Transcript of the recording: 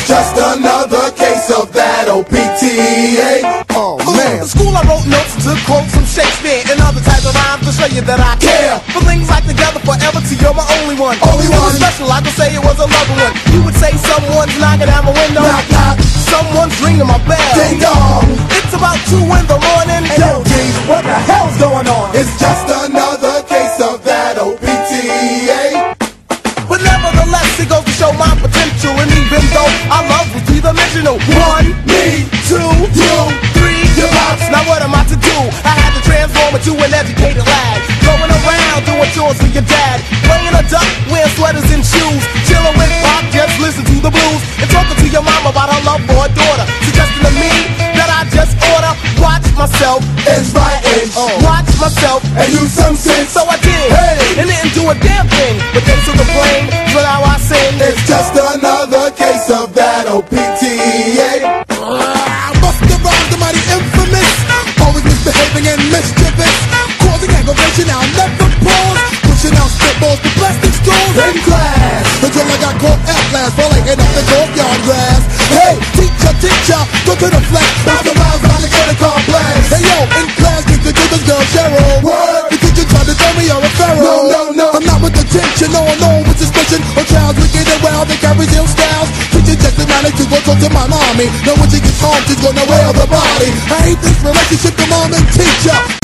It's just another case of that OPTA. Oh man. In school I wrote notes to quote from Shakespeare and other types of rhymes to show you that I care for things like together forever till you're my only one. Only it one. was special, I could say it was a loving one. You would say someone's knocking at my window. Knock, knock. Someone's ringing my bell. Ding dong. It's about 2 in the morning. Hey, yo, G's, what the hell's going on? It's just another case of that OPTA. But nevertheless, it goes to show my potential. And even though our love was three-dimensional, 1, Me, 2, you, 3, your pops. now what am I to do? I had to transform into an educated lad, going around doing chores for your dad, playing a duck, wearing sweaters and shoes, chilling with Pop, just listen to the blues, and talking to your mom about her love for her daughter, suggesting to me that I just oughta watch myself, Inch by inch, watch myself, and use some sense. so I did, Hey. and didn't do a damn thing, but thanks to the blame, so now I sing. It's just another case of that OPTA. Busta Rhymes, the mighty infamous, always misbehaving and mischievous, causing aggravation, I'll never pause, pushing out spitballs with plastic straws. In class, Until I got caught at last for laying up the courtyard grass. Hey, teacher, go to the flat. bounce the rhymes like a credit card complex. Hey yo, in class, get to do this girl Cheryl. Word. The teacher tried to tell me you're a pharaoh. No. I'm not with attention, no, with suspicion. Or child's wicked and wild, they carry ill styles. Teacher just managed to go talk to my mommy. Now when she gets home, she's gonna wail the body. I hate this relationship, the mom and teacher.